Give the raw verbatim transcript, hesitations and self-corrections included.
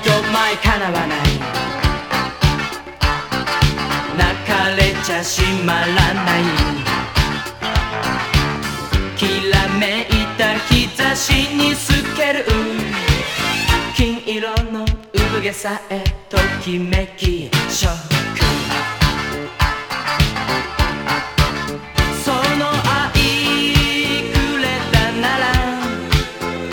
人前かなわない、泣かれちゃしまらない、きらめいた日差しに透ける金色の産毛さえときめきしょ